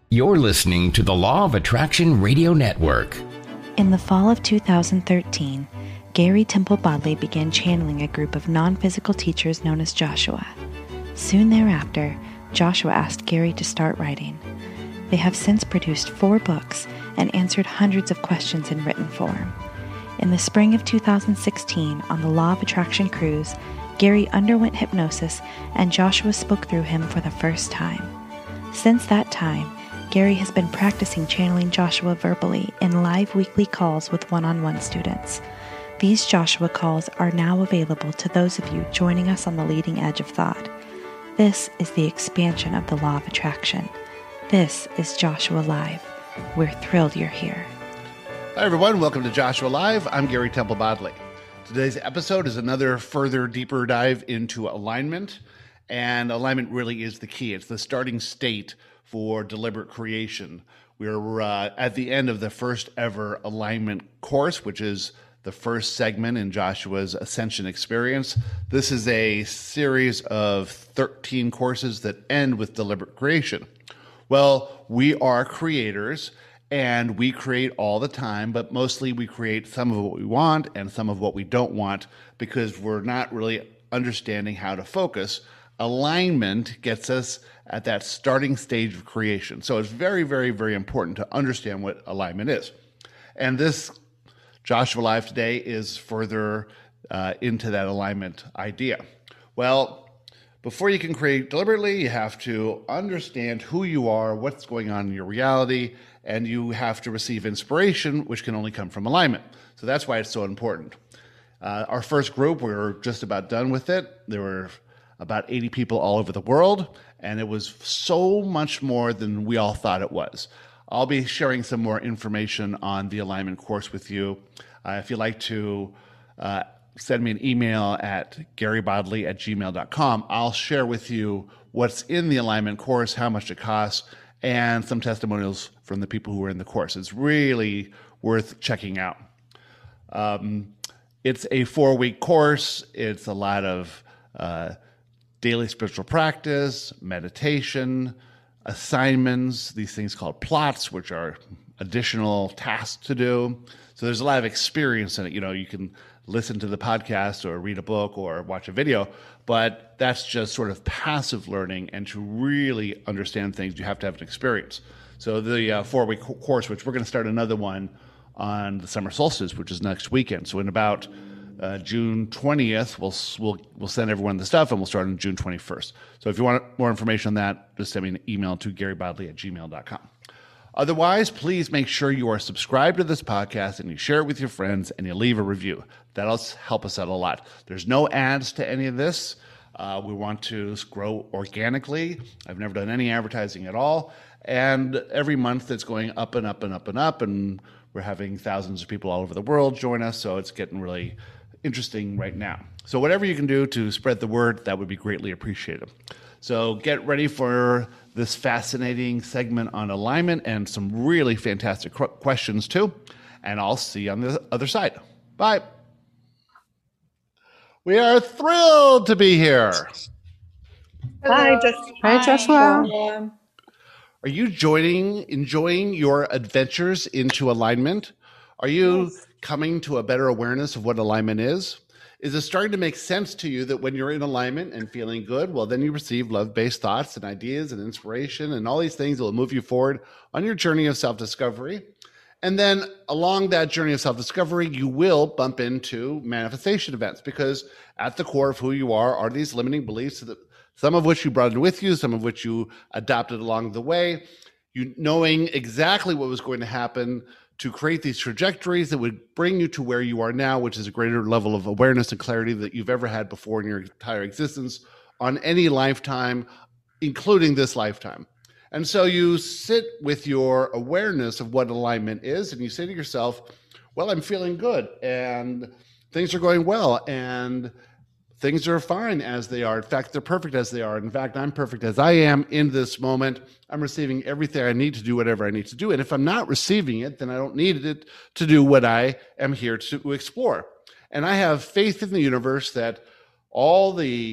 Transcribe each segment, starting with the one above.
You're listening to the Law of Attraction Radio Network. In the fall of 2013, Gary Temple Bodley began channeling a group of non-physical teachers known as Joshua. Soon thereafter, Joshua asked Gary to start writing. They have since produced 4 books and answered hundreds of questions in written form. In the spring of 2016, on the Law of Attraction cruise, Gary underwent hypnosis and Joshua spoke through him for the first time. Since that time, Gary has been practicing channeling Joshua verbally in live weekly calls with one-on-one students. These Joshua calls are now available to those of you joining us on the leading edge of thought. This is the expansion of the Law of Attraction. This is Joshua Live. We're thrilled you're here. Hi everyone, welcome to Joshua Live. I'm Gary Temple Bodley. Today's episode is another further deeper dive into alignment, and alignment really is the key. It's the starting state for deliberate creation. We're at the end of the first ever alignment course, which is the first segment in Joshua's Ascension experience. This is a series of 13 courses that end with deliberate creation. Well, we are creators, and we create all the time, but mostly we create some of what we want and some of what we don't want because we're not really understanding how to focus. Alignment gets us at that starting stage of creation. So it's very, very, very important to understand what alignment is. And this Joshua Live today is further into that alignment idea. Well, before you can create deliberately, you have to understand who you are, what's going on in your reality, and you have to receive inspiration, which can only come from alignment. So that's why it's so important. Our first group, we were just about done with it. There were about 80 people all over the world, and it was so much more than we all thought it was. I'll be sharing some more information on the alignment course with you. If you'd like to send me an email at garybodley@gmail.com. I'll share with you what's in the alignment course, how much it costs, and some testimonials from the people who were in the course. It's really worth checking out. It's a 4-week course. It's a lot of daily spiritual practice, meditation, assignments, these things called plots, which are additional tasks to do. So there's a lot of experience in it. You know, you can listen to the podcast or read a book or watch a video, but that's just sort of passive learning. And to really understand things, you have to have an experience. So the 4-week course, which we're going to start another one on the summer solstice, which is next weekend. So in about June 20th, we'll send everyone the stuff, and we'll start on June 21st. So if you want more information on that, just send me an email to garybodley@gmail.com. Otherwise, please make sure you are subscribed to this podcast and you share it with your friends and you leave a review. That'll help us out a lot. There's no ads to any of this. We want to grow organically. I've never done any advertising at all. And every month it's going up and up and up and up, and we're having thousands of people all over the world join us, so it's getting really interesting right now. So whatever you can do to spread the word, that would be greatly appreciated. So get ready for this fascinating segment on alignment and some really fantastic questions too. And I'll see you on the other side. Bye. We are thrilled to be here. Hello. Hi, Joshua. Are you enjoying your adventures into alignment? Are you coming to a better awareness of what alignment is? Is it starting to make sense to you that when you're in alignment and feeling good, well, then you receive love-based thoughts and ideas and inspiration and all these things that will move you forward on your journey of self-discovery? And then along that journey of self-discovery, you will bump into manifestation events, because at the core of who you are these limiting beliefs, some of which you brought in with you, some of which you adopted along the way, you knowing exactly what was going to happen to create these trajectories that would bring you to where you are now, which is a greater level of awareness and clarity that you've ever had before in your entire existence on any lifetime, including this lifetime. And so you sit with your awareness of what alignment is, and you say to yourself, well, I'm feeling good, and things are going well, and things are fine as they are. In fact, they're perfect as they are. In fact, I'm perfect as I am in this moment. I'm receiving everything I need to do whatever I need to do. And if I'm not receiving it, then I don't need it to do what I am here to explore. And I have faith in the universe that all the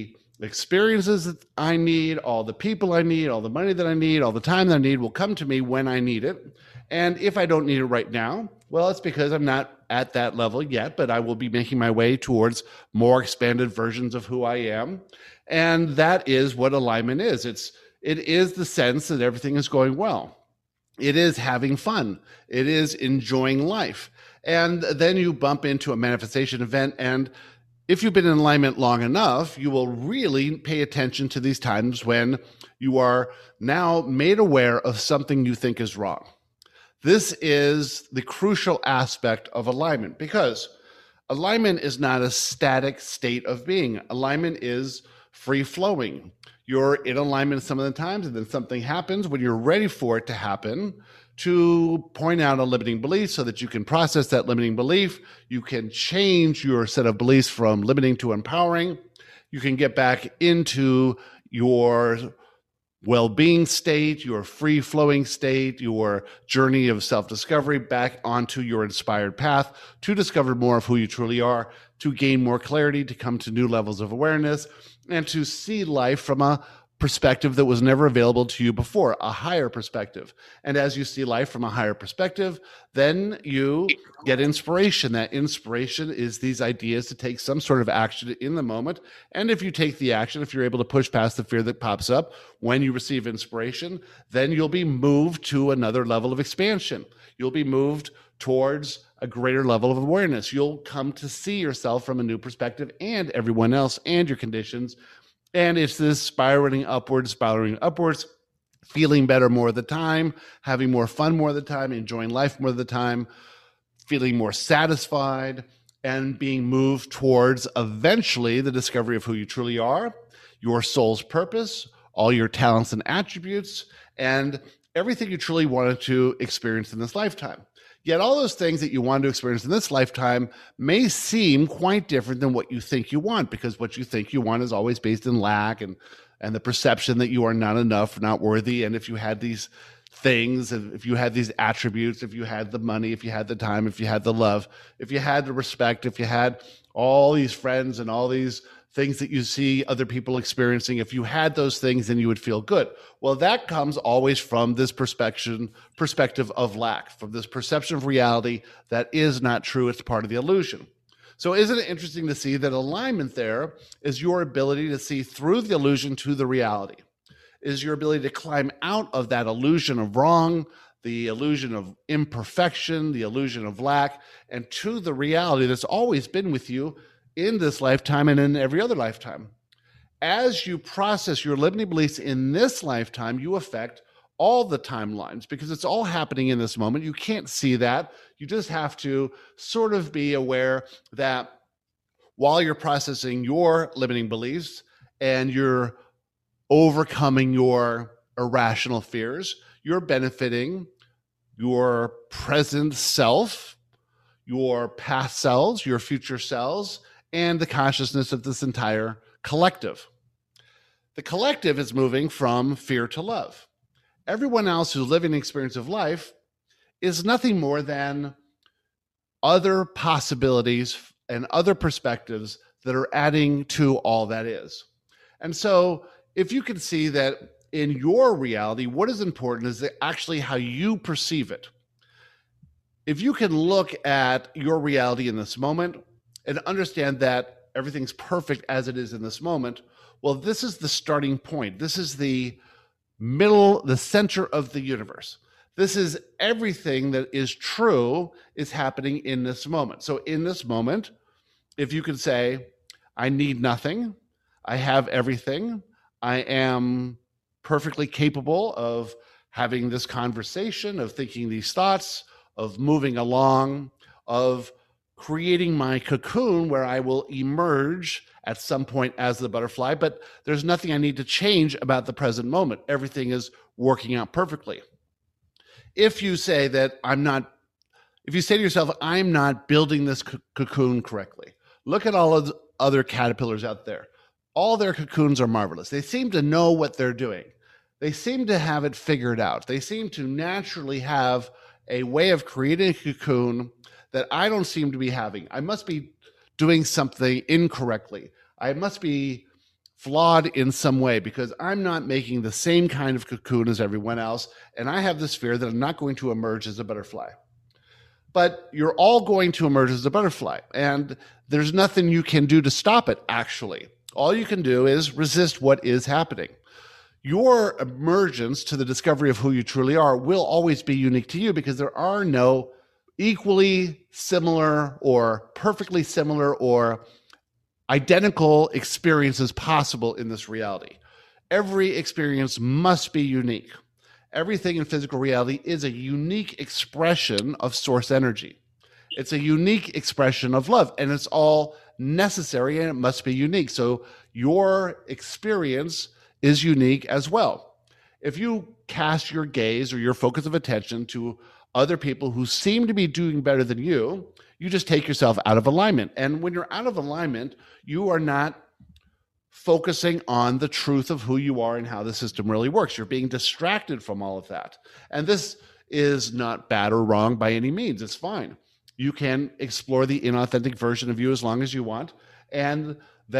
experiences that I need, all the people I need, all the money that I need, all the time that I need will come to me when I need it. And if I don't need it right now, well, it's because I'm not at that level yet, but I will be making my way towards more expanded versions of who I am. And that is what alignment is. It is the sense that everything is going well. It is having fun. It is enjoying life. And then you bump into a manifestation event, and if you've been in alignment long enough, you will really pay attention to these times when you are now made aware of something you think is wrong. This is the crucial aspect of alignment, because alignment is not a static state of being. Alignment is free flowing. You're in alignment some of the times, and then something happens when you're ready for it to happen, to point out a limiting belief so that you can process that limiting belief. You can change your set of beliefs from limiting to empowering. You can get back into your well-being state, your free-flowing state, your journey of self-discovery, back onto your inspired path to discover more of who you truly are, to gain more clarity, to come to new levels of awareness, and to see life from a perspective that was never available to you before, a higher perspective. And as you see life from a higher perspective, then you get inspiration. That inspiration is these ideas to take some sort of action in the moment. And if you take the action, if you're able to push past the fear that pops up when you receive inspiration, then you'll be moved to another level of expansion. You'll be moved towards a greater level of awareness. You'll come to see yourself from a new perspective, and everyone else and your conditions. And it's this spiraling upwards, feeling better more of the time, having more fun more of the time, enjoying life more of the time, feeling more satisfied, and being moved towards eventually the discovery of who you truly are, your soul's purpose, all your talents and attributes, and everything you truly wanted to experience in this lifetime. Yet all those things that you want to experience in this lifetime may seem quite different than what you think you want, because what you think you want is always based in lack and the perception that you are not enough, not worthy. And if you had these things, if you had these attributes, if you had the money, if you had the time, if you had the love, if you had the respect, if you had all these friends and all these things that you see other people experiencing, if you had those things, then you would feel good. Well, that comes always from this perspective of lack, from this perception of reality that is not true. It's part of the illusion. So isn't it interesting to see that alignment there is your ability to see through the illusion to the reality, is your ability to climb out of that illusion of wrong, the illusion of imperfection, the illusion of lack, and to the reality that's always been with you in this lifetime and in every other lifetime. As you process your limiting beliefs in this lifetime, you affect all the timelines, because it's all happening in this moment. You can't see that. You just have to sort of be aware that while you're processing your limiting beliefs and you're overcoming your irrational fears, you're benefiting your present self, your past selves, your future selves, and the consciousness of this entire collective. The collective is moving from fear to love. Everyone else who's living an experience of life is nothing more than other possibilities and other perspectives that are adding to all that is. And so if you can see that in your reality, what is important is actually how you perceive it. If you can look at your reality in this moment and understand that everything's perfect as it is in this moment, well, this is the starting point. This is the middle, the center of the universe. This is everything that is true is happening in this moment. So in this moment, if you can say, I need nothing, I have everything, I am perfectly capable of having this conversation, of thinking these thoughts, of moving along, of creating my cocoon where I will emerge at some point as the butterfly, but there's nothing I need to change about the present moment. Everything is working out perfectly. If you say that if you say to yourself, I'm not building this cocoon correctly, look at all of the other caterpillars out there. All their cocoons are marvelous. They seem to know what they're doing. They seem to have it figured out. They seem to naturally have a way of creating a cocoon that I don't seem to be having. I must be doing something incorrectly. I must be flawed in some way because I'm not making the same kind of cocoon as everyone else, and I have this fear that I'm not going to emerge as a butterfly. But you're all going to emerge as a butterfly, and there's nothing you can do to stop it, actually. All you can do is resist what is happening. Your emergence to the discovery of who you truly are will always be unique to you because there are no equally similar or perfectly similar or identical experiences possible in this reality. Every experience must be unique. Everything in physical reality is a unique expression of source energy. It's a unique expression of love, and it's all necessary, and it must be unique. So your experience is unique as well. If you cast your gaze or your focus of attention to other people who seem to be doing better than you, you just take yourself out of alignment. And when you're out of alignment, you are not focusing on the truth of who you are and how the system really works. You're being distracted from all of that. And this is not bad or wrong by any means. It's fine. You can explore the inauthentic version of you as long as you want. And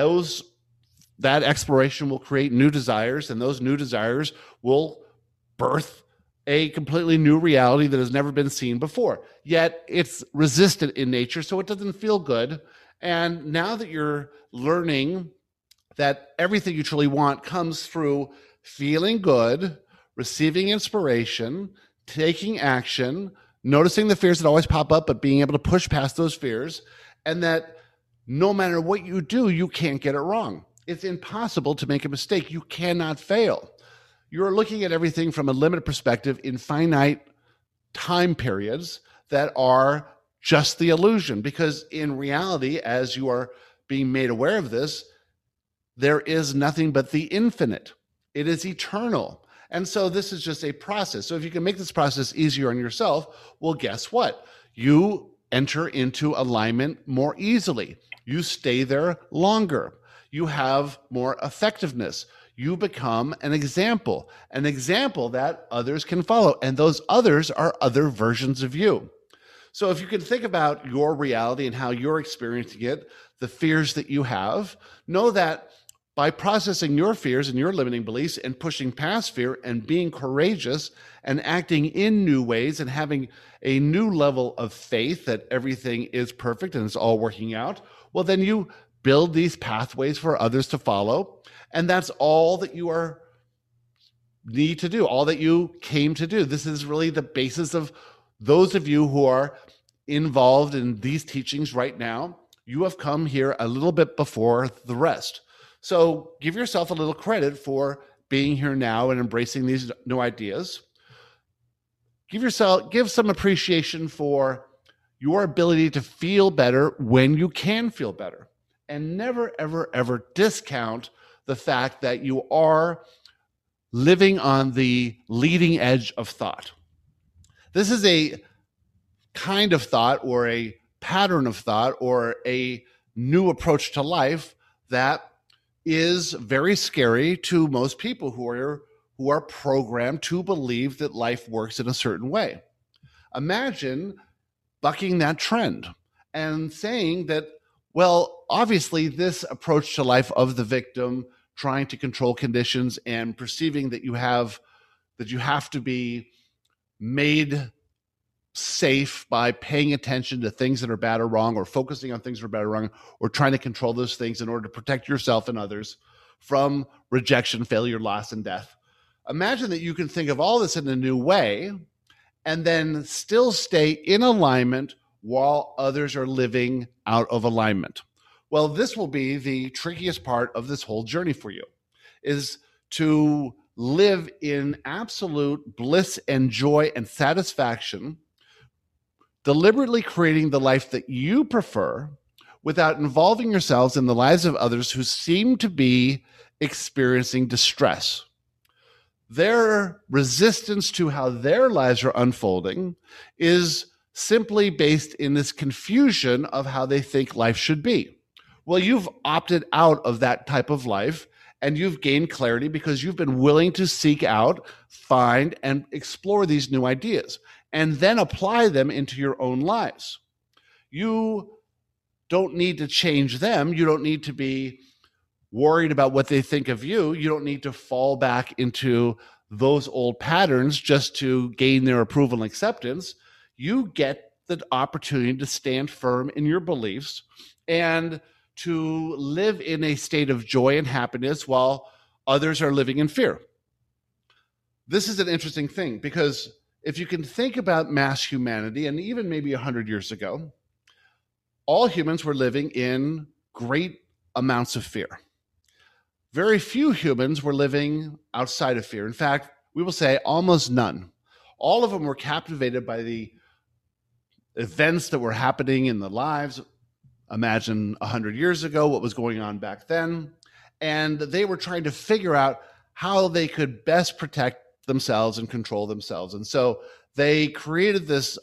that exploration will create new desires, and those new desires will birth a completely new reality that has never been seen before. Yet it's resistant in nature, so it doesn't feel good. And now that you're learning that everything you truly want comes through feeling good, receiving inspiration, taking action, noticing the fears that always pop up, but being able to push past those fears, and that no matter what you do, you can't get it wrong. It's impossible to make a mistake. You cannot fail. You're looking at everything from a limited perspective in finite time periods that are just the illusion, because in reality, as you are being made aware of this, there is nothing but the infinite. It is eternal. And so this is just a process. So if you can make this process easier on yourself, well, guess what? You enter into alignment more easily. You stay there longer. You have more effectiveness. You become an example that others can follow. And those others are other versions of you. So if you can think about your reality and how you're experiencing it, the fears that you have, know that by processing your fears and your limiting beliefs and pushing past fear and being courageous and acting in new ways and having a new level of faith that everything is perfect and it's all working out, well, then you build these pathways for others to follow. And that's all that you need to do, all that you came to do. This is really the basis of those of you who are involved in these teachings right now. You have come here a little bit before the rest. So give yourself a little credit for being here now and embracing these new ideas. Give some appreciation for your ability to feel better when you can feel better. And never, ever, ever discount the fact that you are living on the leading edge of thought. This is a kind of thought or a pattern of thought or a new approach to life that is very scary to most people who are programmed to believe that life works in a certain way. Imagine bucking that trend and saying that, well, obviously this approach to life of the victim, trying to control conditions and perceiving that you have to be made safe by paying attention to things that are bad or wrong, or focusing on things that are bad or wrong, or trying to control those things in order to protect yourself and others from rejection, failure, loss, and death. Imagine that you can think of all this in a new way and then still stay in alignment while others are living out of alignment. Well, this will be the trickiest part of this whole journey for you, is to live in absolute bliss and joy and satisfaction, deliberately creating the life that you prefer without involving yourselves in the lives of others who seem to be experiencing distress. Their resistance to how their lives are unfolding is simply based in this confusion of how they think life should be. Well, you've opted out of that type of life, and you've gained clarity because you've been willing to seek out, find, and explore these new ideas, and then apply them into your own lives. You don't need to change them. You don't need to be worried about what they think of you, you don't need to fall back into those old patterns just to gain their approval and acceptance. You get the opportunity to stand firm in your beliefs and to live in a state of joy and happiness while others are living in fear. This is an interesting thing because if you can think about mass humanity, and even maybe 100 years ago, all humans were living in great amounts of fear. Very few humans were living outside of fear. In fact, we will say almost none. All of them were captivated by the events that were happening in their lives. Imagine 100 years ago, what was going on back then. And they were trying to figure out how they could best protect themselves and control themselves. And so they created this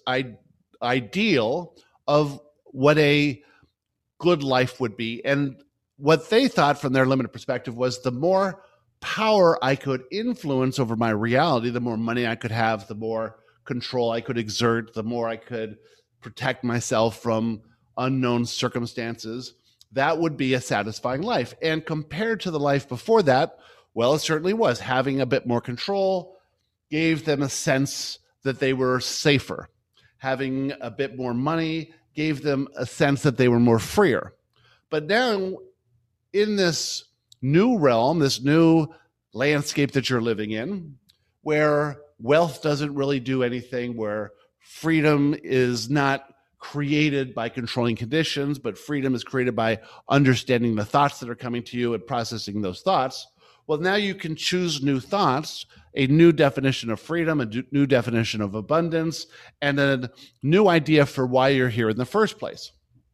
ideal of what a good life would be. And what they thought from their limited perspective was the more power I could influence over my reality, the more money I could have, the more control I could exert, the more I could protect myself from unknown circumstances. That would be a satisfying life. And compared to the life before that, well, it certainly was. Having a bit more control gave them a sense that they were safer. Having a bit more money gave them a sense that they were more freer. But now, in this new realm, this new landscape that you're living in, where wealth doesn't really do anything, where freedom is not created by controlling conditions, but freedom is created by understanding the thoughts that are coming to you and processing those thoughts. Well, now you can choose new thoughts, a new definition of freedom, a new definition of abundance, and a new idea for why you're here in the first place.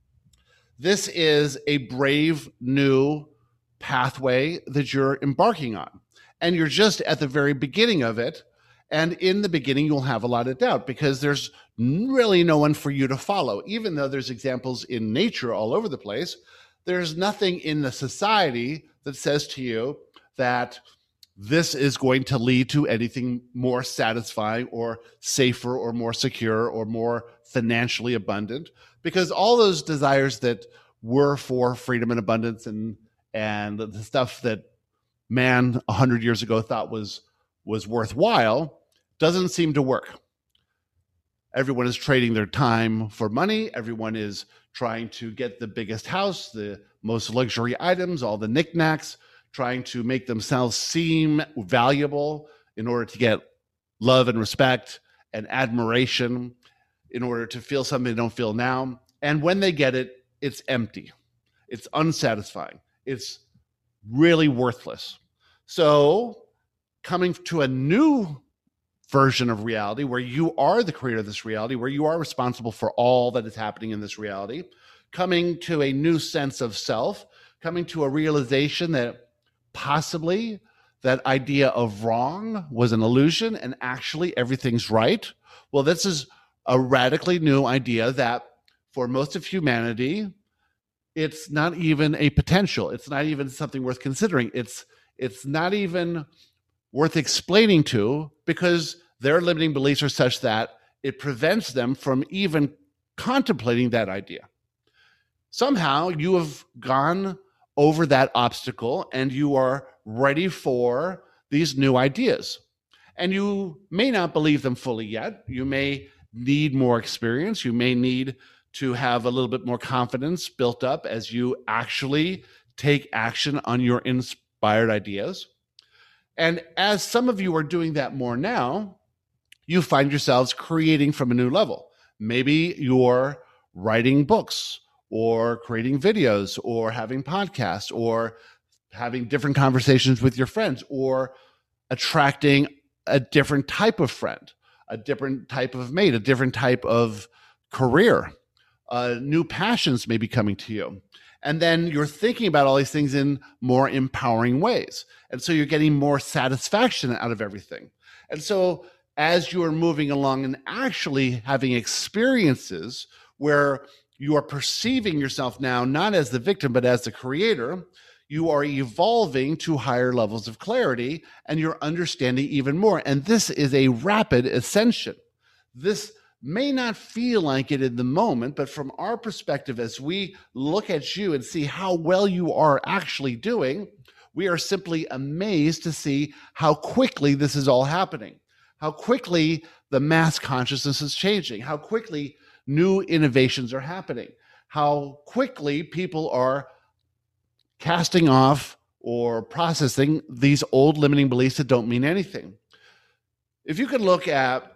This is a brave new pathway that you're embarking on. And you're just at the very beginning of it. And in the beginning, you'll have a lot of doubt because there's really no one for you to follow. Even though there's examples in nature all over the place, there's nothing in the society that says to you that this is going to lead to anything more satisfying or safer or more secure or more financially abundant, because all those desires that were for freedom and abundance and the stuff that man 100 years ago thought was worthwhile doesn't seem to work. Everyone is trading their time for money. Everyone is trying to get the biggest house, the most luxury items, all the knickknacks, trying to make themselves seem valuable in order to get love and respect and admiration, in order to feel something they don't feel now. And when they get it, it's empty. It's unsatisfying. It's really worthless. So coming to a new version of reality where you are the creator of this reality, where you are responsible for all that is happening in this reality, coming to a new sense of self, coming to a realization that possibly that idea of wrong was an illusion and actually everything's right. Well, this is a radically new idea that for most of humanity, it's not even a potential. It's not even something worth considering. It's not even worth explaining to, because their limiting beliefs are such that it prevents them from even contemplating that idea. Somehow you have gone over that obstacle and you are ready for these new ideas. And you may not believe them fully yet. You may need more experience. You may need to have a little bit more confidence built up as you actually take action on your inspired ideas. And as some of you are doing that more now, you find yourselves creating from a new level. Maybe you're writing books or creating videos or having podcasts or having different conversations with your friends or attracting a different type of friend, a different type of mate, a different type of career. New passions may be coming to you. And then you're thinking about all these things in more empowering ways. And so you're getting more satisfaction out of everything. And so as you are moving along and actually having experiences where you are perceiving yourself now not as the victim, but as the creator, you are evolving to higher levels of clarity and you're understanding even more. And this is a rapid ascension. This may not feel like it in the moment, but from our perspective, as we look at you and see how well you are actually doing, we are simply amazed to see how quickly this is all happening, how quickly the mass consciousness is changing, how quickly new innovations are happening, how quickly people are casting off or processing these old limiting beliefs that don't mean anything. If you could look at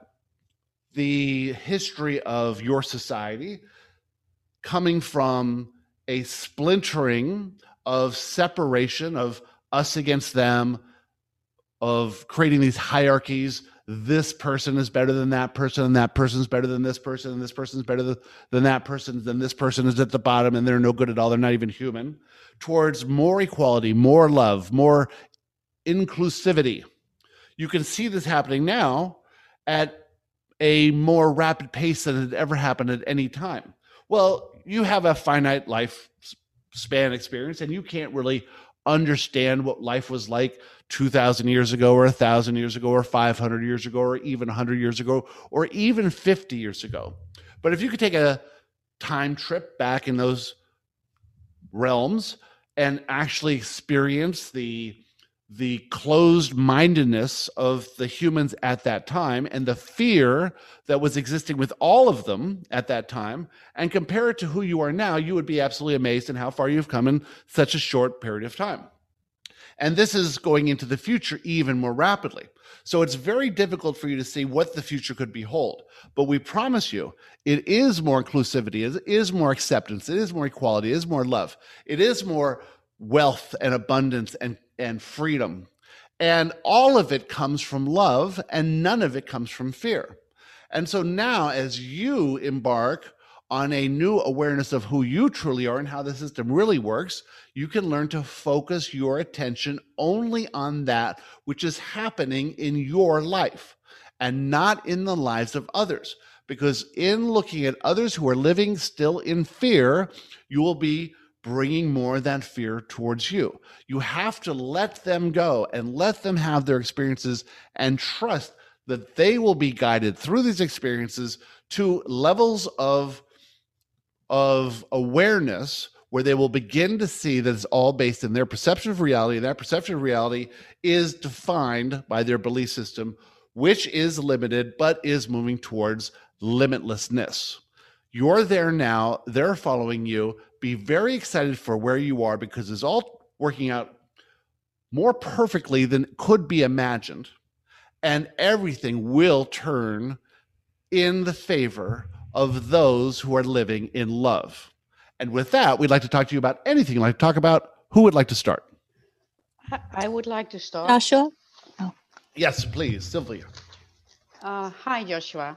the history of your society coming from a splintering of separation of us against them, of creating these hierarchies, this person is better than that person, and that person's better than this person, and this person's better than that person, then this person is at the bottom and they're no good at all, they're not even human, towards more equality, more love, more inclusivity. You can see this happening now at a more rapid pace than had ever happened at any time. Well, you have a finite life span experience, and you can't really understand what life was like 2,000 years ago, or 1,000 years ago, or 500 years ago, or even 100 years ago, or even 50 years ago. But if you could take a time trip back in those realms and actually experience the closed-mindedness of the humans at that time and the fear that was existing with all of them at that time, and compare it to who you are now, you would be absolutely amazed in how far you've come in such a short period of time. And this is going into the future even more rapidly. So it's very difficult for you to see what the future could behold. But we promise you, it is more inclusivity, it is more acceptance, it is more equality, it is more love, it is more wealth and abundance and freedom. And all of it comes from love, and none of it comes from fear. And so now, as you embark on a new awareness of who you truly are and how the system really works, you can learn to focus your attention only on that which is happening in your life and not in the lives of others. Because in looking at others who are living still in fear, you will be bringing more of that fear towards you. You have to let them go and let them have their experiences and trust that they will be guided through these experiences to levels of awareness where they will begin to see that it's all based in their perception of reality. That perception of reality is defined by their belief system, which is limited but is moving towards limitlessness. You're there now. They're following you. Be very excited for where you are, because it's all working out more perfectly than could be imagined. And everything will turn in the favor of those who are living in love. And with that, we'd like to talk to you about anything you'd like to talk about. Who would like to start? I would like to start. Joshua? Yes, please, Sylvia. Hi, Joshua.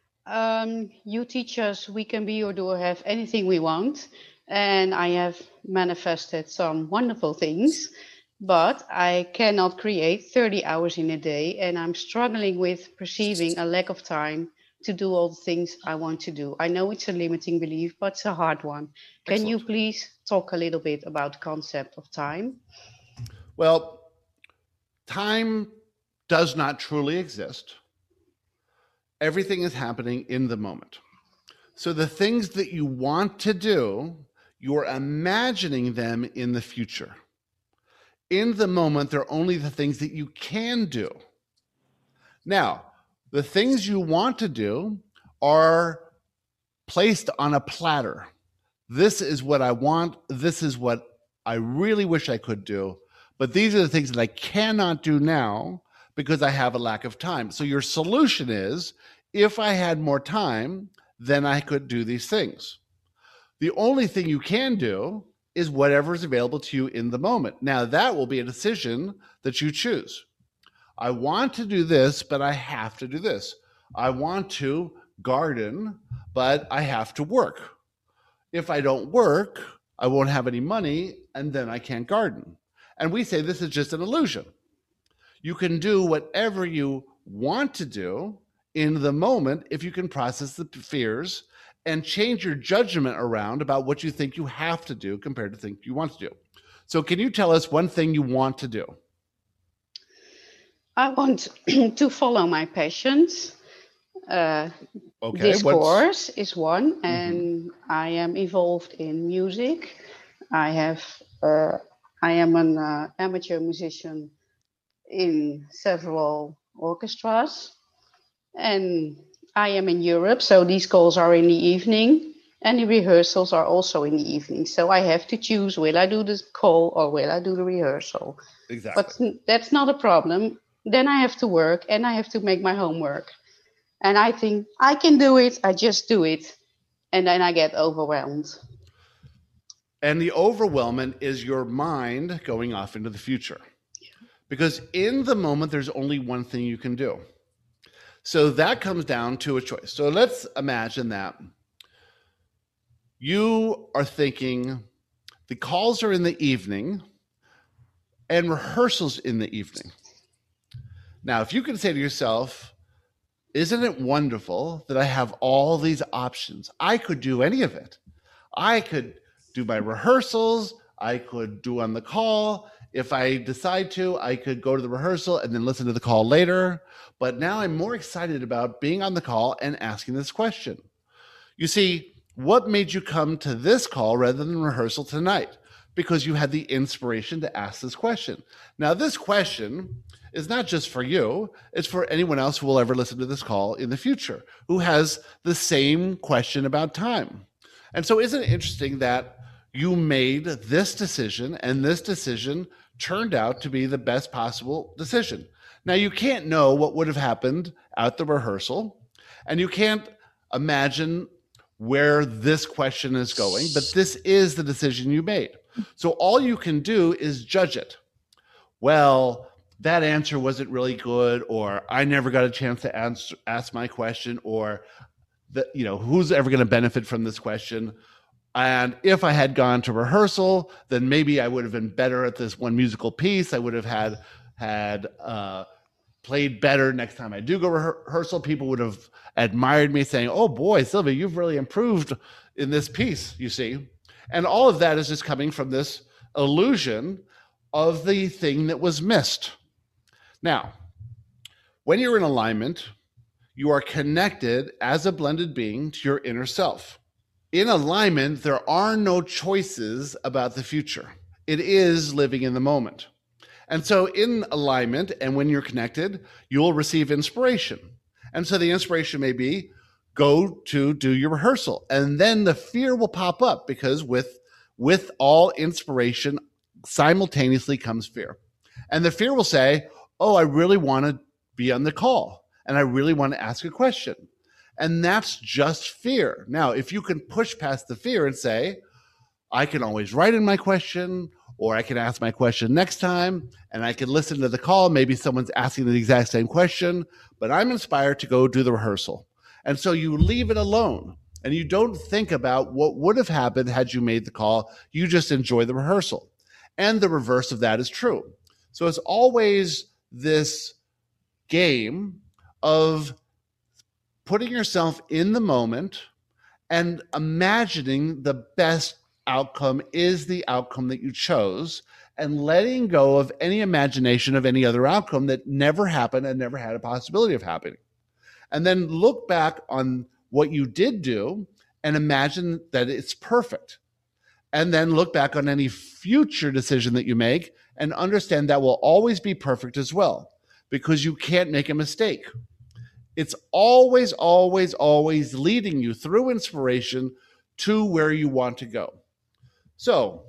You teach us we can be or do or have anything we want. And I have manifested some wonderful things, but I cannot create 30 hours in a day. And I'm struggling with perceiving a lack of time to do all the things I want to do. I know it's a limiting belief, but it's a hard one. Can you please talk a little bit about the concept of time? Well, time does not truly exist. Everything is happening in the moment. So the things that you want to do, you're imagining them in the future. In the moment, they're only the things that you can do. Now, the things you want to do are placed on a platter. This is what I want. This is what I really wish I could do. But these are the things that I cannot do now because I have a lack of time. So your solution is, if I had more time, then I could do these things. The only thing you can do is whatever is available to you in the moment. Now, that will be a decision that you choose. I want to do this, but I have to do this. I want to garden, but I have to work. If I don't work, I won't have any money, and then I can't garden. And we say this is just an illusion. You can do whatever you want to do in the moment if you can process the fears and change your judgment around about what you think you have to do compared to think you want to do. So can you tell us one thing you want to do? I want to follow my passions, Okay. Discourse is one, and I am involved in music. I am an amateur musician in several orchestras, and I am in Europe, so these calls are in the evening, and the rehearsals are also in the evening. So I have to choose: will I do the call or will I do the rehearsal? Exactly. But that's not a problem. Then I have to work and I have to make my homework. And I think I can do it. I just do it. And then I get overwhelmed. And the overwhelmment is your mind going off into the future. Because in the moment, there's only one thing you can do. So that comes down to a choice. So let's imagine that you are thinking the calls are in the evening and rehearsals in the evening. Now, if you can say to yourself, isn't it wonderful that I have all these options? I could do any of it. I could do my rehearsals. I could do on the call. If I decide to, I could go to the rehearsal and then listen to the call later. But now I'm more excited about being on the call and asking this question. You see, what made you come to this call rather than rehearsal tonight? Because you had the inspiration to ask this question. Now, this question is not just for you, it's for anyone else who will ever listen to this call in the future, who has the same question about time. And so isn't it interesting that you made this decision and this decision turned out to be the best possible decision? Now, you can't know what would have happened at the rehearsal, and you can't imagine where this question is going, but this is the decision you made. So all you can do is judge it. Well, that answer wasn't really good, or I never got a chance to ask my question, or who's ever going to benefit from this question? And if I had gone to rehearsal, then maybe I would have been better at this one musical piece. I would have had played better next time I do go rehearsal. People would have admired me, saying, "Oh boy, Sylvia, you've really improved in this piece," you see. And all of that is just coming from this illusion of the thing that was missed. Now, when you're in alignment, you are connected as a blended being to your inner self. In alignment, there are no choices about the future. It is living in the moment. And so in alignment, and when you're connected, you'll receive inspiration. And so the inspiration may be, go to do your rehearsal. And then the fear will pop up, because with all inspiration simultaneously comes fear. And the fear will say, oh, I really want to be on the call, and I really want to ask a question. And that's just fear. Now, if you can push past the fear and say, I can always write in my question, or I can ask my question next time, and I can listen to the call. Maybe someone's asking the exact same question, but I'm inspired to go do the rehearsal. And so you leave it alone, and you don't think about what would have happened had you made the call. You just enjoy the rehearsal. And the reverse of that is true. So it's always this game of putting yourself in the moment and imagining the best outcome is the outcome that you chose, and letting go of any imagination of any other outcome that never happened and never had a possibility of happening. And then look back on what you did do and imagine that it's perfect. And then look back on any future decision that you make and understand that will always be perfect as well, because you can't make a mistake. It's always, always, always leading you through inspiration to where you want to go. So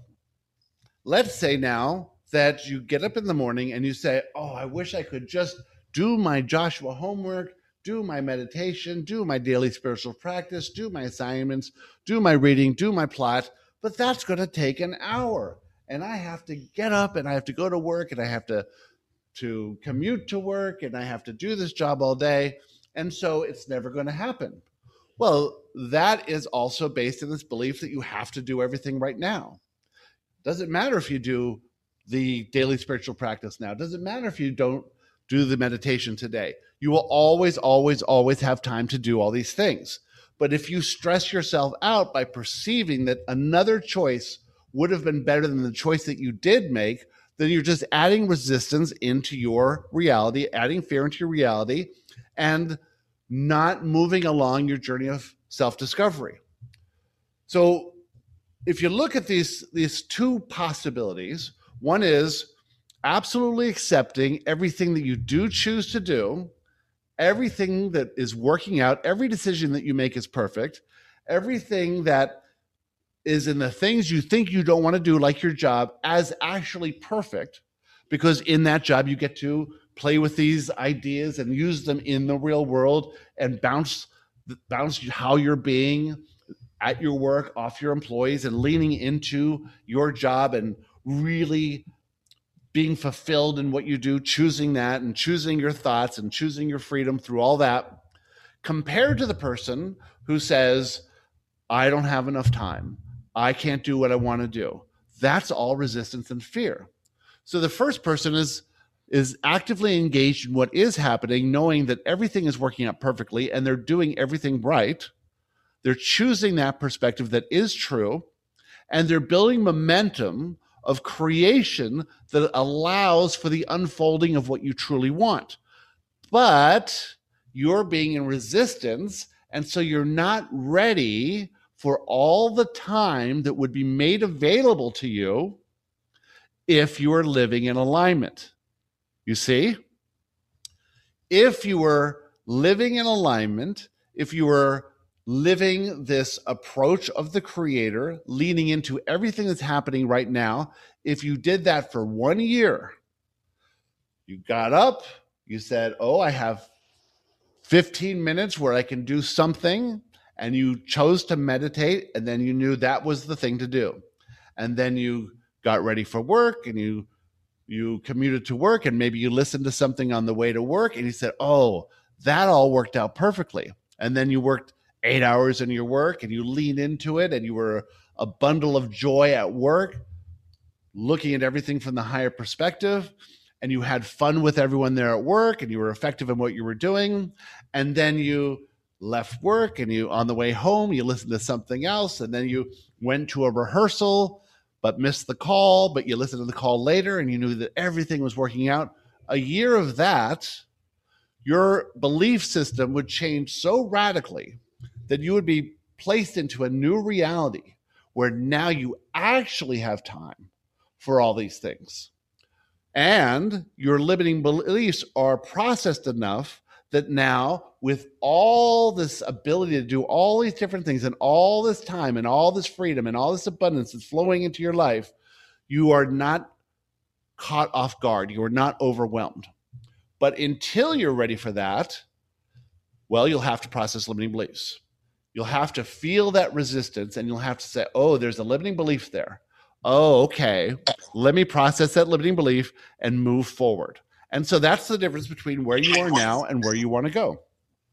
let's say now that you get up in the morning and you say, oh, I wish I could just do my Joshua homework, do my meditation, do my daily spiritual practice, do my assignments, do my reading, do my plot, but that's going to take an hour. And I have to get up and I have to go to work and I have to commute to work and I have to do this job all day. And so it's never going to happen. Well, that is also based in this belief that you have to do everything right now. Doesn't matter if you do the daily spiritual practice now. Doesn't matter if you don't do the meditation today. You will always, always, always have time to do all these things. But if you stress yourself out by perceiving that another choice would have been better than the choice that you did make, then you're just adding resistance into your reality, adding fear into your reality, and not moving along your journey of self-discovery. So if you look at these two possibilities, one is absolutely accepting everything that you do choose to do, everything that is working out, every decision that you make is perfect, everything that is in the things you think you don't want to do, like your job, as actually perfect, because in that job you get to play with these ideas and use them in the real world and bounce how you're being at your work off your employees and leaning into your job and really being fulfilled in what you do, choosing that and choosing your thoughts and choosing your freedom through all that, compared to the person who says, I don't have enough time. I can't do what I want to do. That's all resistance and fear. So the first person is actively engaged in what is happening, knowing that everything is working out perfectly and they're doing everything right. They're choosing that perspective that is true, and they're building momentum of creation that allows for the unfolding of what you truly want. But you're being in resistance, and so you're not ready for all the time that would be made available to you if you are living in alignment. You see? If you were living in alignment, if you were living this approach of the Creator, leaning into everything that's happening right now, if you did that for 1 year, you got up, you said, oh, I have 15 minutes where I can do something, and you chose to meditate, and then you knew that was the thing to do. And then you got ready for work, and you commuted to work, and maybe you listened to something on the way to work, and you said, oh, that all worked out perfectly. And then you worked 8 hours in your work, and you leaned into it, and you were a bundle of joy at work, looking at everything from the higher perspective, and you had fun with everyone there at work, and you were effective in what you were doing. And then you left work, and you, on the way home, you listened to something else, and then you went to a rehearsal but missed the call, but you listened to the call later, and you knew that everything was working out. A year of that, your belief system would change so radically that you would be placed into a new reality where now you actually have time for all these things. And your limiting beliefs are processed enough that now, with all this ability to do all these different things and all this time and all this freedom and all this abundance that's flowing into your life, you are not caught off guard. You are not overwhelmed. But until you're ready for that, well, you'll have to process limiting beliefs. You'll have to feel that resistance, and you'll have to say, oh, there's a limiting belief there. Oh, okay. Let me process that limiting belief and move forward. And so that's the difference between where you are now and where you want to go.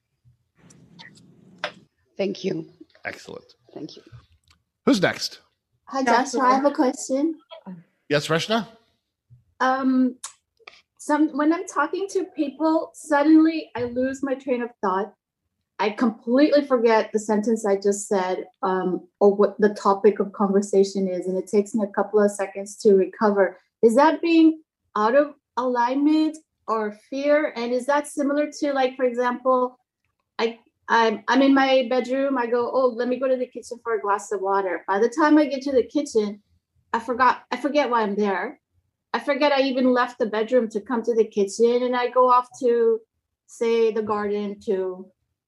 Thank you. Excellent. Thank you. Who's next? Hi, Joshua. I have a question. Yes, Reshna? When I'm talking to people, suddenly I lose my train of thought. I completely forget the sentence I just said, or what the topic of conversation is, and it takes me a couple of seconds to recover. Is that being out of alignment or fear? And is that similar to, like, for example, I'm in my bedroom, I go, oh, let me go to the kitchen for a glass of water. By the time I get to the kitchen, I forget why I'm there. I forget I even left the bedroom to come to the kitchen, and I go off to, say, the garden to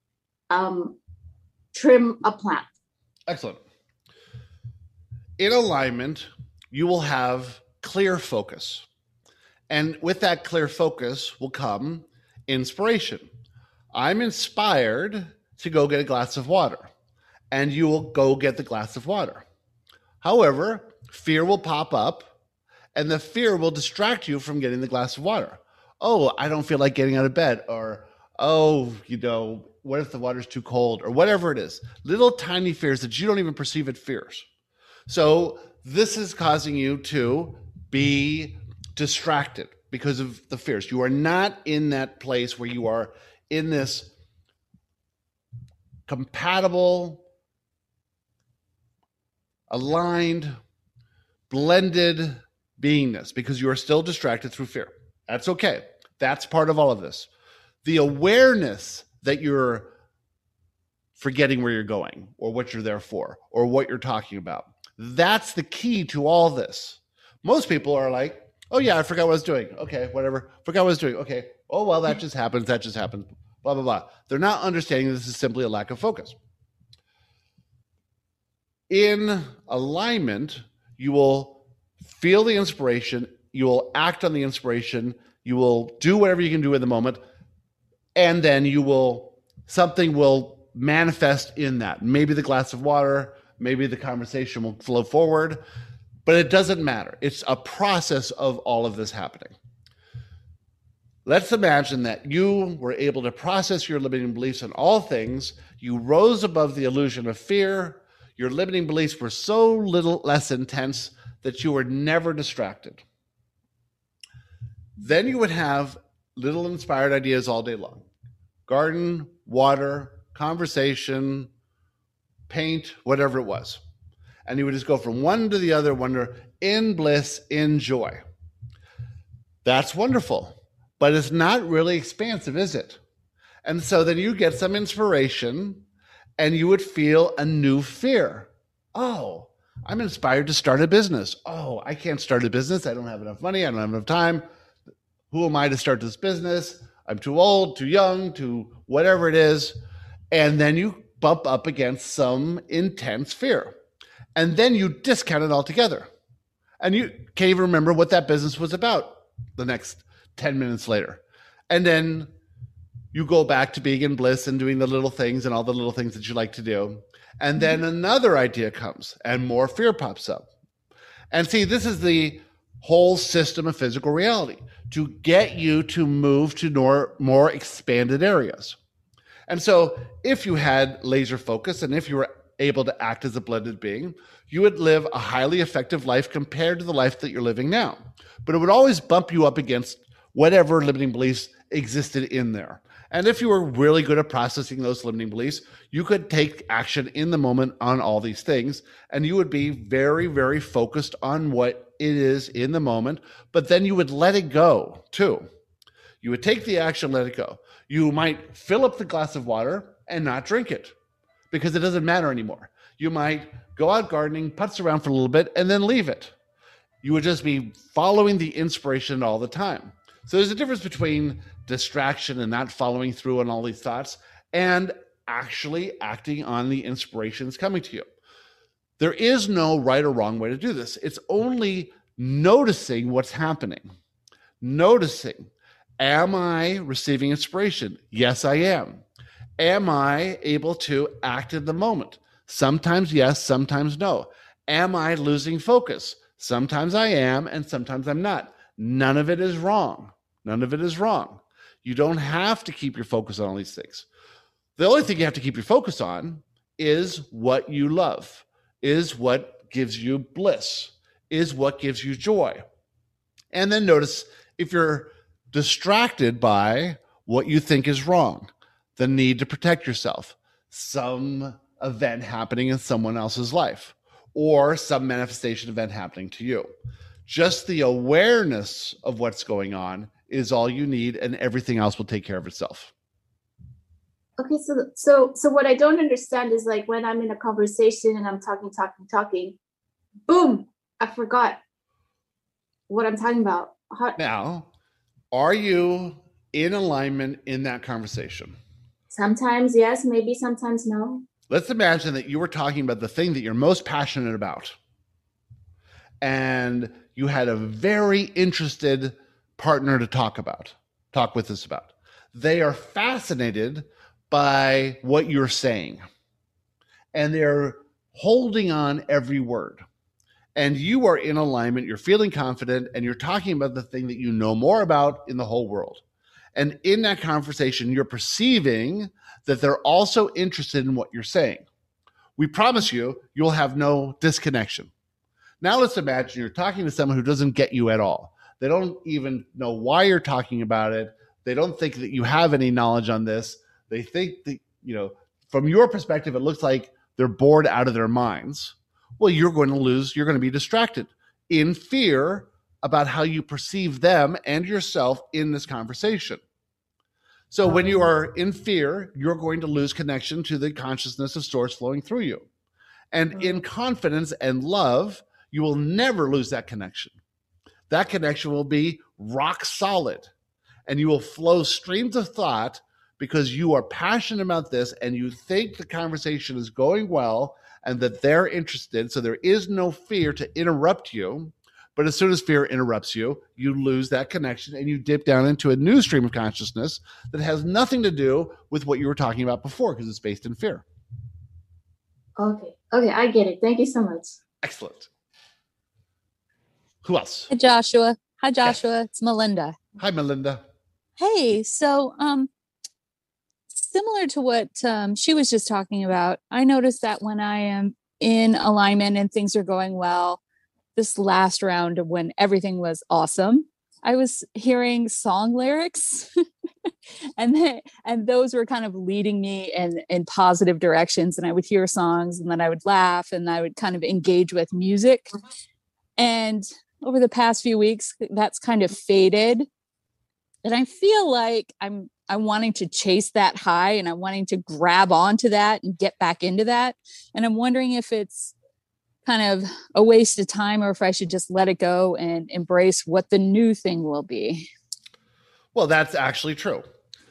trim a plant. Excellent. In alignment, you will have clear focus. And with that clear focus will come inspiration. I'm inspired to go get a glass of water, and you will go get the glass of water. However, fear will pop up, and the fear will distract you from getting the glass of water. Oh, I don't feel like getting out of bed, or, oh, what if the water's too cold, or whatever it is. Little tiny fears that you don't even perceive as fears. So this is causing you to be distracted because of the fears. You are not in that place where you are in this compatible, aligned, blended beingness, because you are still distracted through fear. That's okay. That's part of all of this. The awareness that you're forgetting where you're going or what you're there for or what you're talking about. That's the key to all this. Most people are like, oh yeah, I forgot what I was doing. Okay, whatever. Forgot what I was doing. Okay. Oh, well, that just happens. That just happens. Blah, blah, blah. They're not understanding this is simply a lack of focus. In alignment, you will feel the inspiration. You will act on the inspiration. You will do whatever you can do in the moment. And then something will manifest in that. Maybe the glass of water, maybe the conversation will flow forward, but it doesn't matter. It's a process of all of this happening. Let's imagine that you were able to process your limiting beliefs on all things. You rose above the illusion of fear. Your limiting beliefs were so little less intense that you were never distracted. Then you would have little inspired ideas all day long. Garden, water, conversation, paint, whatever it was. And you would just go from one to the other, wonder, in bliss, in joy. That's wonderful, but it's not really expansive, is it? And so then you get some inspiration and you would feel a new fear. Oh, I'm inspired to start a business. Oh, I can't start a business. I don't have enough money. I don't have enough time. Who am I to start this business? I'm too old, too young, too whatever it is. And then you bump up against some intense fear. And then you discount it altogether. And you can't even remember what that business was about the next 10 minutes later. And then you go back to being in bliss and doing the little things and all the little things that you like to do. And then another idea comes and more fear pops up. And see, this is the whole system of physical reality to get you to move to more expanded areas. And so if you had laser focus and if you were able to act as a blended being, you would live a highly effective life compared to the life that you're living now. But it would always bump you up against whatever limiting beliefs existed in there. And if you were really good at processing those limiting beliefs, you could take action in the moment on all these things, and you would be very, very focused on what it is in the moment, but then you would let it go too. You would take the action, let it go. You might fill up the glass of water and not drink it because it doesn't matter anymore. You might go out gardening, putz around for a little bit, and then leave it. You would just be following the inspiration all the time. So there's a difference between distraction and not following through on all these thoughts and actually acting on the inspirations coming to you. There is no right or wrong way to do this. It's only noticing what's happening. Noticing, am I receiving inspiration? Yes, I am. Am I able to act in the moment? Sometimes yes, sometimes no. Am I losing focus? Sometimes I am, and sometimes I'm not. None of it is wrong. None of it is wrong. You don't have to keep your focus on all these things. The only thing you have to keep your focus on is what you love, is what gives you bliss, is what gives you joy. And then notice if you're distracted by what you think is wrong, the need to protect yourself, some event happening in someone else's life, or some manifestation event happening to you. Just the awareness of what's going on is all you need, and everything else will take care of itself. Okay, so what I don't understand is like when I'm in a conversation and I'm talking, boom, I forgot what I'm talking about. Now, are you in alignment in that conversation? Sometimes yes, maybe sometimes no. Let's imagine that you were talking about the thing that you're most passionate about, and you had a very interested partner to talk with us about. They are fascinated by what you're saying, and they're holding on every word. And you are in alignment, you're feeling confident, and you're talking about the thing that you know more about in the whole world. And in that conversation, you're perceiving that they're also interested in what you're saying. We promise you, you'll have no disconnection. Now let's imagine you're talking to someone who doesn't get you at all. They don't even know why you're talking about it. They don't think that you have any knowledge on this. They think that, from your perspective, it looks like they're bored out of their minds. Well, you're going to be distracted in fear about how you perceive them and yourself in this conversation. So when you are in fear, you're going to lose connection to the consciousness of source flowing through you. And in confidence and love, you will never lose that connection. That connection will be rock solid, and you will flow streams of thought because you are passionate about this and you think the conversation is going well and that they're interested. So there is no fear to interrupt you. But as soon as fear interrupts you, you lose that connection and you dip down into a new stream of consciousness that has nothing to do with what you were talking about before because it's based in fear. Okay, I get it. Thank you so much. Excellent. Who else? Hi, Joshua. It's Melinda. Hi, Melinda. Hey, so similar to what she was just talking about, I noticed that when I am in alignment and things are going well, this last round of when everything was awesome, I was hearing song lyrics and those were kind of leading me in positive directions. And I would hear songs and then I would laugh and I would kind of engage with music. And over the past few weeks, that's kind of faded. And I feel like I'm wanting to chase that high and I'm wanting to grab onto that and get back into that. And I'm wondering if it's kind of a waste of time or if I should just let it go and embrace what the new thing will be. Well, that's actually true.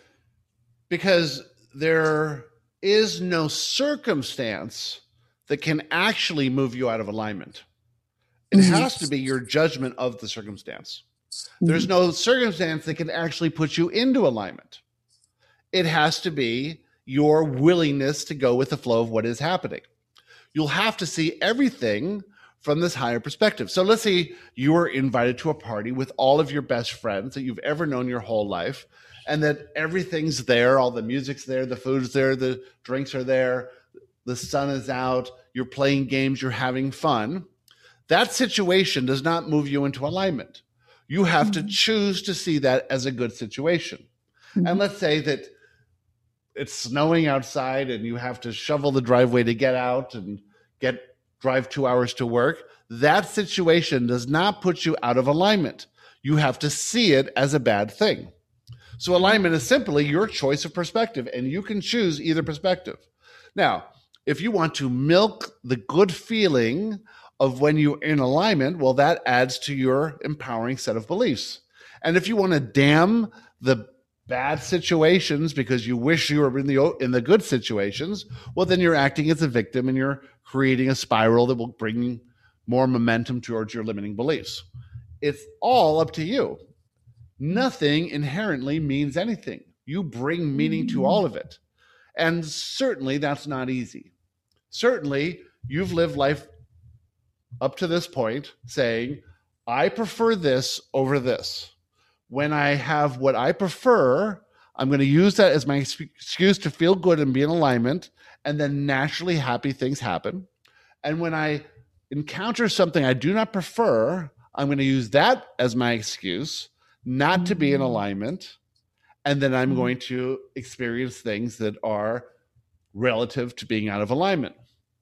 Because there is no circumstance that can actually move you out of alignment. It has to be your judgment of the circumstance. There's no circumstance that can actually put you into alignment. It has to be your willingness to go with the flow of what is happening. You'll have to see everything from this higher perspective. So let's say you were invited to a party with all of your best friends that you've ever known your whole life, and that everything's there, all the music's there, the food's there, the drinks are there, the sun is out, you're playing games, you're having fun. That situation does not move you into alignment. You have to choose to see that as a good situation. And let's say that it's snowing outside and you have to shovel the driveway to get out and drive 2 hours to work. That situation does not put you out of alignment. You have to see it as a bad thing. So alignment is simply your choice of perspective, and you can choose either perspective. Now, if you want to milk the good feeling of when you're in alignment, well, that adds to your empowering set of beliefs. And if you want to damn the bad situations because you wish you were in the good situations, well, then you're acting as a victim and you're creating a spiral that will bring more momentum towards your limiting beliefs. It's all up to you. Nothing inherently means anything. You bring meaning to all of it. And certainly that's not easy. Certainly you've lived life up to this point saying, I prefer this over this. When I have what I prefer, I'm going to use that as my excuse to feel good and be in alignment, and then naturally happy things happen. And when I encounter something I do not prefer, I'm going to use that as my excuse not to be in alignment, and then I'm going to experience things that are relative to being out of alignment.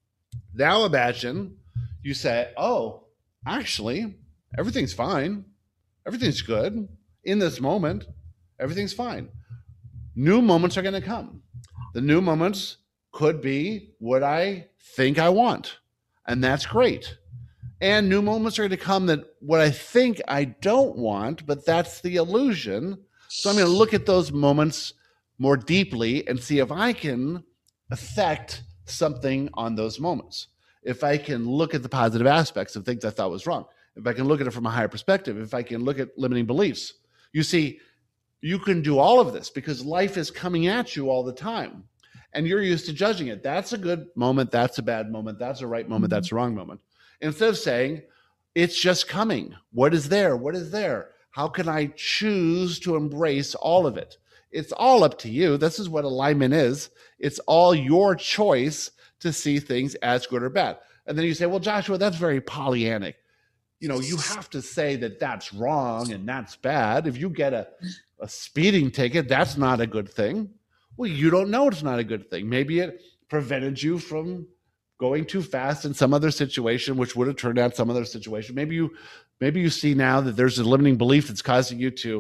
Now imagine you say, oh, actually, everything's fine. Everything's good. In this moment, everything's fine. New moments are going to come. The new moments could be what I think I want, and that's great. And new moments are going to come that what I think I don't want, but that's the illusion. So I'm going to look at those moments more deeply and see if I can affect something on those moments. If I can look at the positive aspects of things I thought was wrong. If I can look at it from a higher perspective. If I can look at limiting beliefs. You see, you can do all of this because life is coming at you all the time. And you're used to judging it. That's a good moment. That's a bad moment. That's a right moment. That's a wrong moment. Instead of saying, it's just coming. What is there? What is there? How can I choose to embrace all of it? It's all up to you. This is what alignment is. It's all your choice to see things as good or bad. And then you say, well, Joshua, that's very Pollyannic. You know, you have to say that that's wrong and that's bad. If you get a speeding ticket, that's not a good thing. Well, you don't know it's not a good thing. Maybe it prevented you from going too fast in some other situation, which would have turned out some other situation. Maybe you see now that there's a limiting belief that's causing you to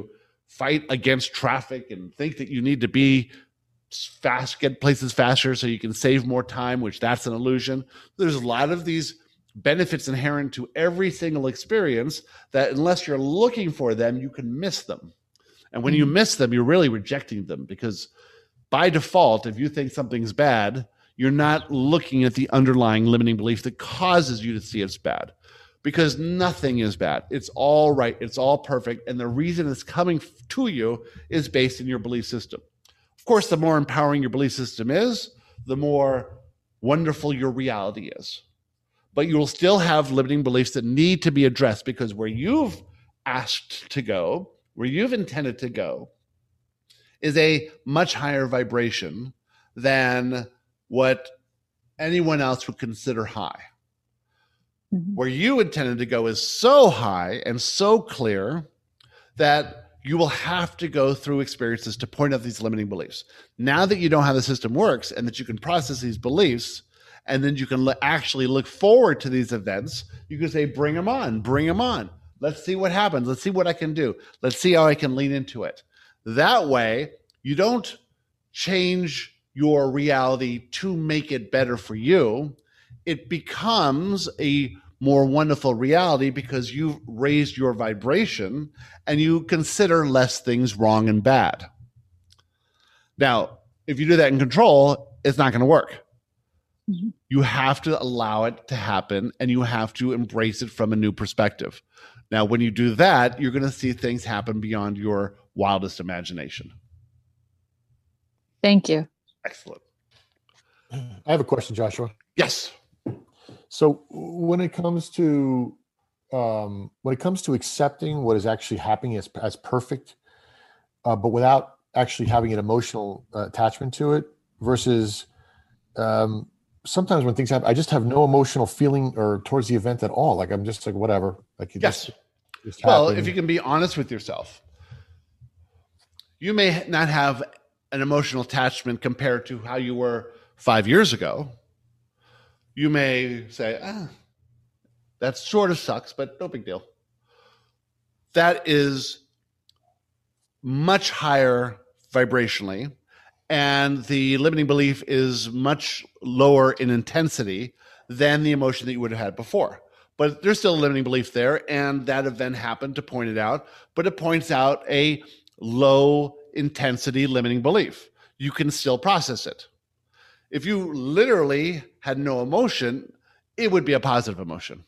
fight against traffic and think that you need to be fast, get places faster so you can save more time, which that's an illusion. There's a lot of these benefits inherent to every single experience that unless you're looking for them, you can miss them. And when you miss them, you're really rejecting them, because by default, if you think something's bad, you're not looking at the underlying limiting belief that causes you to see it's bad, because nothing is bad. It's all right. It's all perfect. And the reason it's coming to you is based in your belief system. Of course, the more empowering your belief system is, the more wonderful your reality is. But you will still have limiting beliefs that need to be addressed, because where you've asked to go, where you've intended to go, is a much higher vibration than what anyone else would consider high. Mm-hmm. Where you intended to go is so high and so clear that you will have to go through experiences to point out these limiting beliefs. Now that you know how the system works and that you can process these beliefs, and then you can actually look forward to these events, you can say, bring them on, bring them on. Let's see what happens. Let's see what I can do. Let's see how I can lean into it. That way, you don't change your reality to make it better for you. It becomes a more wonderful reality because you've raised your vibration and you consider less things wrong and bad. Now, if you do that in control, it's not going to work. Mm-hmm. You have to allow it to happen, and you have to embrace it from a new perspective. Now, when you do that, you're going to see things happen beyond your wildest imagination. Thank you. Excellent. I have a question, Joshua. Yes. So when it comes to accepting what is actually happening as perfect, but without actually having an emotional attachment to it, versus sometimes when things happen, I just have no emotional feeling or towards the event at all. Like I'm just like whatever. Like it yes. just well, if you can be honest with yourself, you may not have an emotional attachment compared to how you were 5 years ago. You may say, that sort of sucks, but no big deal. That is much higher vibrationally, and the limiting belief is much lower in intensity than the emotion that you would have had before. But there's still a limiting belief there, and that event happened to point it out, but it points out a low intensity limiting belief. You can still process it. If you literally had no emotion, it would be a positive emotion.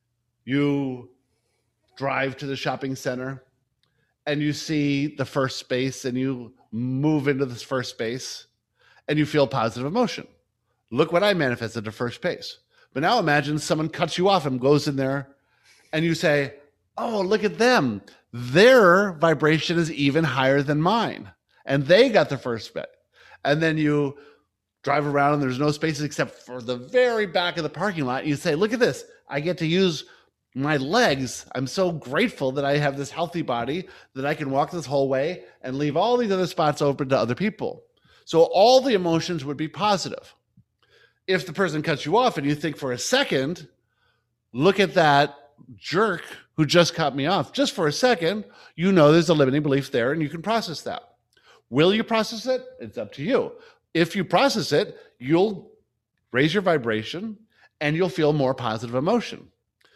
You drive to the shopping center and you see the first space and you move into this first space and you feel positive emotion. Look what I manifested at first space. But now imagine someone cuts you off and goes in there and you say, oh, look at them. Their vibration is even higher than mine. And they got the first bit. And then you drive around and there's no spaces except for the very back of the parking lot. You say, look at this. I get to use my legs. I'm so grateful that I have this healthy body that I can walk this whole way and leave all these other spots open to other people. So all the emotions would be positive. If the person cuts you off and you think for a second, look at that jerk who just cut me off, just for a second, you know there's a limiting belief there and you can process that. Will you process it? It's up to you. If you process it, you'll raise your vibration and you'll feel more positive emotion.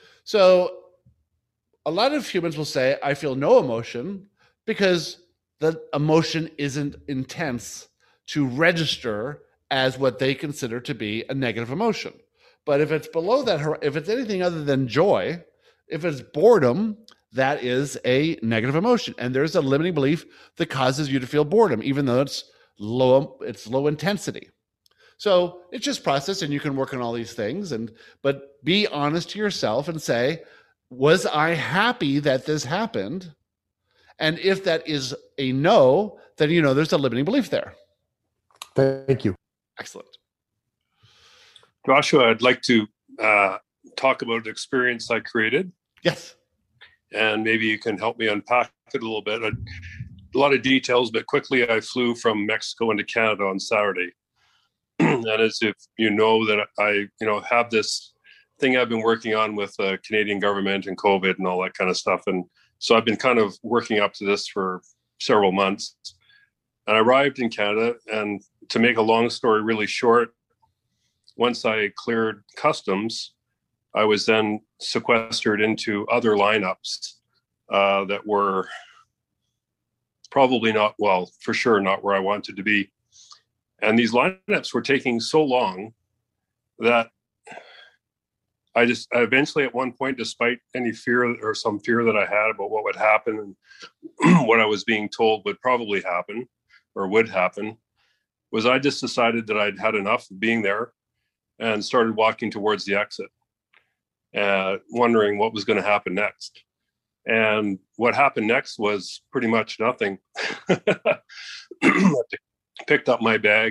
So a lot of humans will say, I feel no emotion, because the emotion isn't intense to register as what they consider to be a negative emotion. But if it's below that, if it's anything other than joy, if it's boredom, that is a negative emotion. And there's a limiting belief that causes you to feel boredom, even though it's low intensity. So it's just process, and you can work on all these things. But be honest to yourself and say, was I happy that this happened? And if that is a no, then you know there's a limiting belief there. Thank you. Excellent. Joshua, I'd like to talk about an experience I created. Yes. And maybe you can help me unpack it a little bit. A lot of details, but quickly, I flew from Mexico into Canada on Saturday. And as if you know that I have this thing I've been working on with the Canadian government and COVID and all that kind of stuff. And so I've been kind of working up to this for several months. And I arrived in Canada, and to make a long story really short, once I cleared customs, I was then sequestered into other lineups that were probably not, well, for sure not where I wanted to be. And these lineups were taking so long that I eventually at one point, despite any fear or some fear that I had about what would happen and what I was being told would probably happen or would happen, was I just decided that I'd had enough of being there and started walking towards the exit, wondering what was going to happen next. And what happened next was pretty much nothing. Picked up my bag,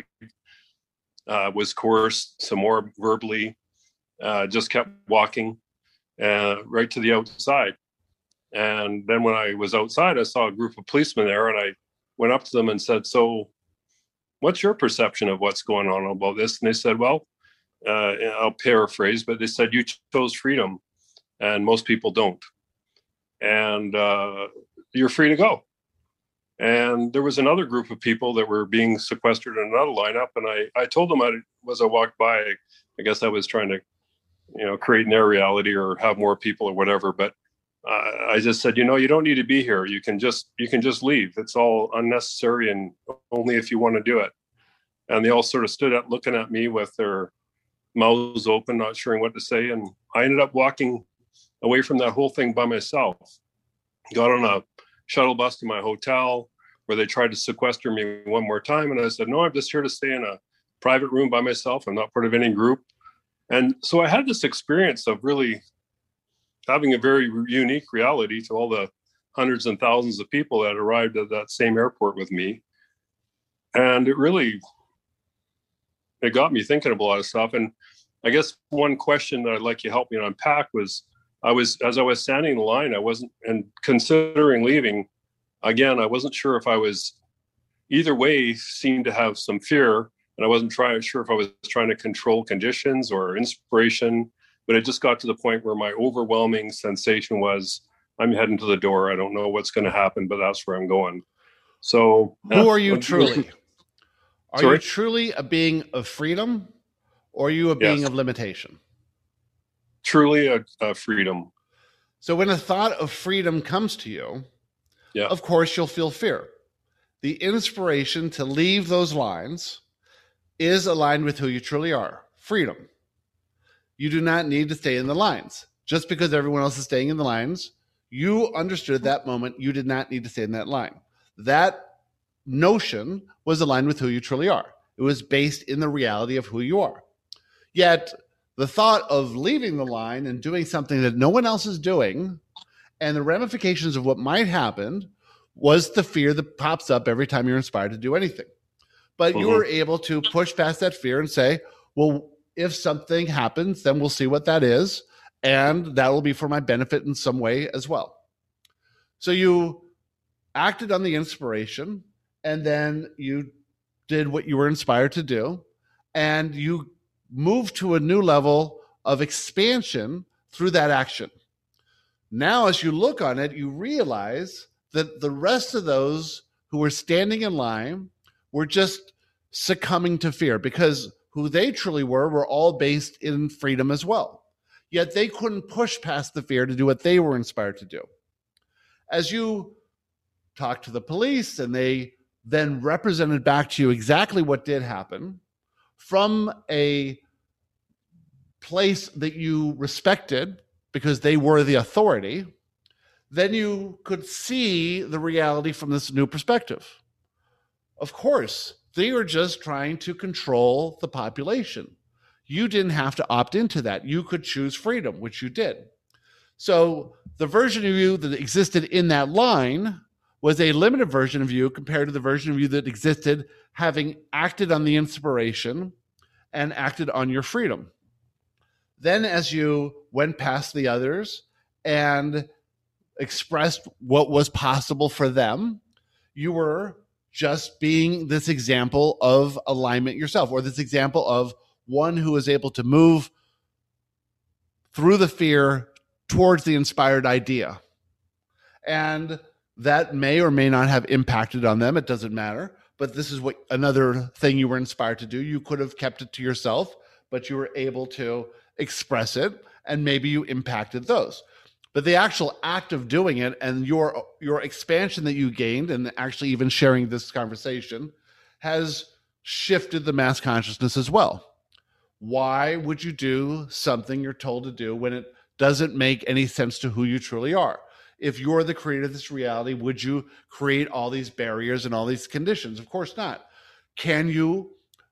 was coerced some more verbally, just kept walking right to the outside. And then when I was outside, I saw a group of policemen there, and I went up to them and said, "So what's your perception of what's going on about this?" And they said, "Well," I'll paraphrase, but they said, "You chose freedom and most people don't. And you're free to go." And there was another group of people that were being sequestered in another lineup. And I told them as I walked by, I guess I was trying to, create their reality or have more people or whatever. But I just said, you don't need to be here. You can just leave. It's all unnecessary and only if you want to do it. And they all sort of stood up looking at me with their mouths open, not sure what to say. And I ended up walking away from that whole thing by myself. Got on a shuttle bus to my hotel where they tried to sequester me one more time. And I said, "No, I'm just here to stay in a private room by myself. I'm not part of any group." And so I had this experience of really having a very unique reality to all the hundreds and thousands of people that arrived at that same airport with me. And it got me thinking of a lot of stuff. And I guess one question that I'd like you to help me unpack was, as I was standing in the line, and considering leaving, again, I wasn't sure if I was, either way seemed to have some fear, and I wasn't sure if I was trying to control conditions or inspiration, but it just got to the point where my overwhelming sensation was, I'm heading to the door. I don't know what's going to happen, but that's where I'm going. So who are you truly? Are Sorry? you truly a being of freedom, or are you a being of limitation? Truly a freedom. So when a thought of freedom comes to you, of course, you'll feel fear. The inspiration to leave those lines is aligned with who you truly are, freedom. You do not need to stay in the lines. Just because everyone else is staying in the lines, you understood at that moment you did not need to stay in that line. That notion was aligned with who you truly are. It was based in the reality of who you are. Yet the thought of leaving the line and doing something that no one else is doing and the ramifications of what might happen was the fear that pops up every time you're inspired to do anything. But you were able to push past that fear and say, well, if something happens, then we'll see what that is. And that will be for my benefit in some way as well. So you acted on the inspiration, and then you did what you were inspired to do, and you moved to a new level of expansion through that action. Now, as you look on it, you realize that the rest of those who were standing in line were just succumbing to fear, because who they truly were all based in freedom as well. Yet they couldn't push past the fear to do what they were inspired to do. As you talked to the police and they then represented back to you exactly what did happen from a place that you respected because they were the authority, then you could see the reality from this new perspective. Of course, they were just trying to control the population. You didn't have to opt into that. You could choose freedom, which you did. So the version of you that existed in that line was a limited version of you compared to the version of you that existed having acted on the inspiration and acted on your freedom. Then as you went past the others and expressed what was possible for them, you were just being this example of alignment yourself, or this example of one who is able to move through the fear towards the inspired idea. And that may or may not have impacted on them. It doesn't matter. But this is what another thing you were inspired to do. You could have kept it to yourself, but you were able to express it, and maybe you impacted those. But the actual act of doing it and your expansion that you gained, and actually even sharing this conversation, has shifted the mass consciousness as well. Why would you do something you're told to do when it doesn't make any sense to who you truly are? If you're the creator of this reality, would you create all these barriers and all these conditions? Of course not. Can you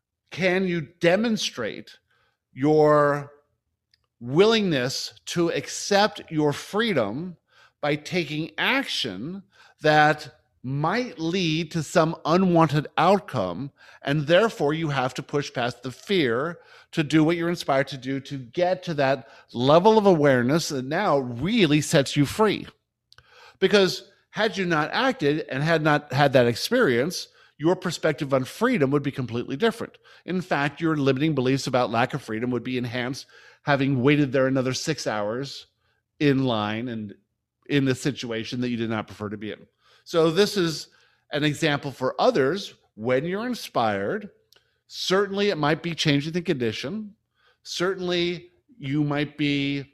demonstrate your willingness to accept your freedom by taking action that might lead to some unwanted outcome, and therefore you have to push past the fear to do what you're inspired to do, to get to that level of awareness that now really sets you free? Because had you not acted and had not had that experience, your perspective on freedom would be completely different. In fact, your limiting beliefs about lack of freedom would be enhanced having waited there another 6 hours in line and in a situation that you did not prefer to be in. So this is an example for others. When you're inspired, certainly it might be changing the condition. Certainly you might be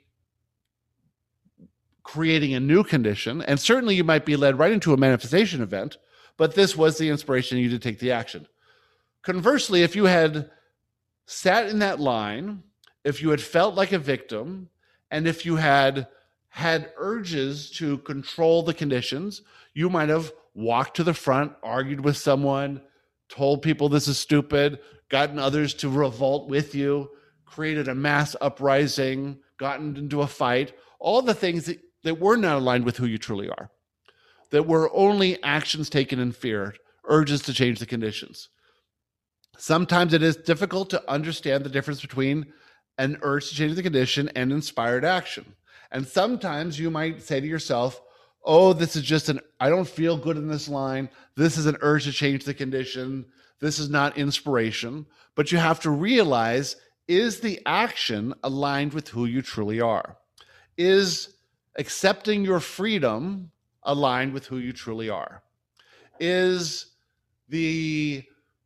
creating a new condition, and certainly you might be led right into a manifestation event, but this was the inspiration you to take the action. Conversely, if you had sat in that line, if you had felt like a victim, and if you had urges to control the conditions, you might have walked to the front, argued with someone, told people this is stupid, gotten others to revolt with you, created a mass uprising, gotten into a fight, all the things that were not aligned with who you truly are, that were only actions taken in fear, urges to change the conditions. Sometimes it is difficult to understand the difference between an urge to change the condition and inspired action. And sometimes you might say to yourself, oh, this is just I don't feel good in this line. This is an urge to change the condition. This is not inspiration. But you have to realize, is the action aligned with who you truly are? Is accepting your freedom aligned with who you truly are? Is the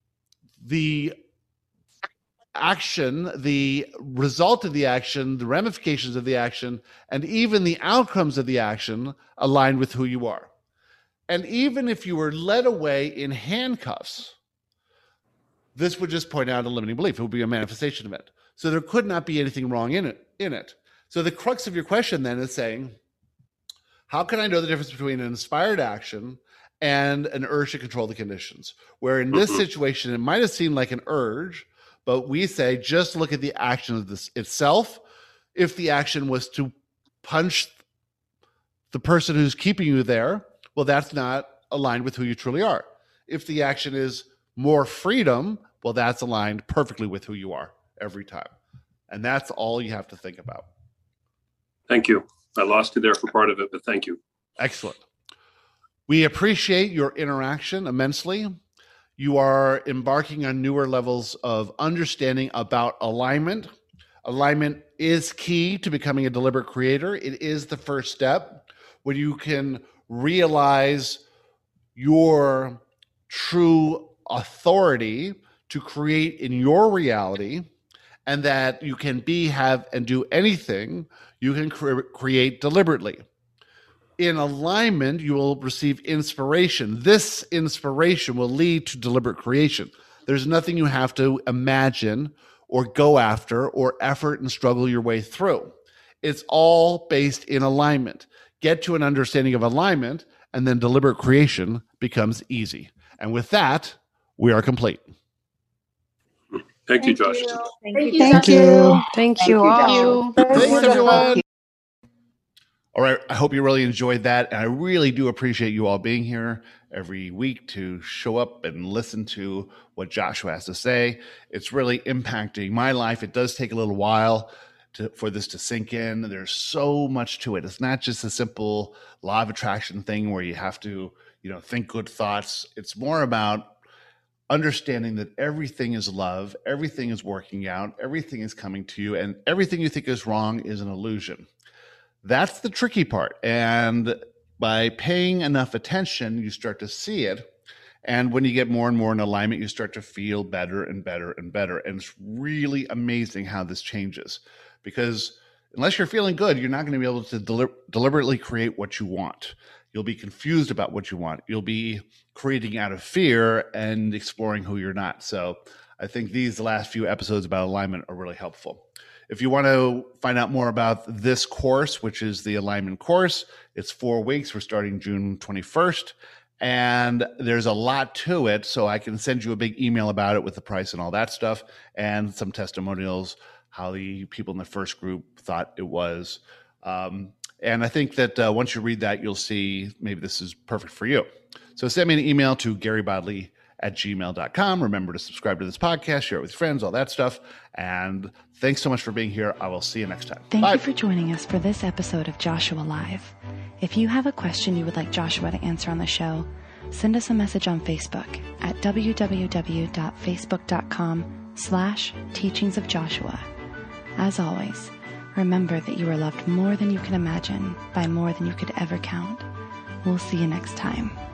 action, the result of the action, the ramifications of the action, and even the outcomes of the action aligned with who you are? And even if you were led away in handcuffs, this would just point out a limiting belief. It would be a manifestation event. So there could not be anything wrong in it. So the crux of your question then is saying, how can I know the difference between an inspired action and an urge to control the conditions? Where in this situation, it might have seemed like an urge, but we say, just look at the action of this itself. If the action was to punch the person who's keeping you there, well, that's not aligned with who you truly are. If the action is more freedom, well, that's aligned perfectly with who you are every time. And that's all you have to think about. Thank you. I lost you there for part of it, but thank you. Excellent. We appreciate your interaction immensely. You are embarking on newer levels of understanding about alignment. Alignment is key to becoming a deliberate creator. It is the first step when you can realize your true authority to create in your reality, and that you can be, have, and do anything you can create deliberately. In alignment, you will receive inspiration. This inspiration will lead to deliberate creation. There's nothing you have to imagine or go after or effort and struggle your way through. It's all based in alignment. Get to an understanding of alignment, and then deliberate creation becomes easy. And with that, we are complete. Thank you, Josh. Thank you. Thank you all. Thanks, everyone. All right. I hope you really enjoyed that. And I really do appreciate you all being here every week to show up and listen to what Joshua has to say. It's really impacting my life. It does take a little while for this to sink in. There's so much to it. It's not just a simple law of attraction thing where you have to, think good thoughts. It's more about understanding that everything is love, everything is working out, everything is coming to you, and everything you think is wrong is an illusion. That's the tricky part. And by paying enough attention, you start to see it. And when you get more and more in alignment, you start to feel better and better and better. And it's really amazing how this changes, because unless you're feeling good, you're not going to be able to deliberately create what you want. You'll be confused about what you want. You'll be creating out of fear and exploring who you're not. So I think these last few episodes about alignment are really helpful. If you want to find out more about this course, which is the alignment course, it's 4 weeks. We're starting June 21st. And there's a lot to it. So I can send you a big email about it with the price and all that stuff, and some testimonials, how the people in the first group thought it was. And I think that once you read that, you'll see maybe this is perfect for you. So send me an email to garybodley@gmail.com. Remember to subscribe to this podcast, share it with friends, all that stuff. And thanks so much for being here. I will see you next time. Thank Bye. you for joining us for this episode of Joshua Live. If you have a question you would like Joshua to answer on the show, send us a message on Facebook at www.facebook.com/teachingsofjoshua. As always, remember that you are loved more than you can imagine by more than you could ever count. We'll see you next time.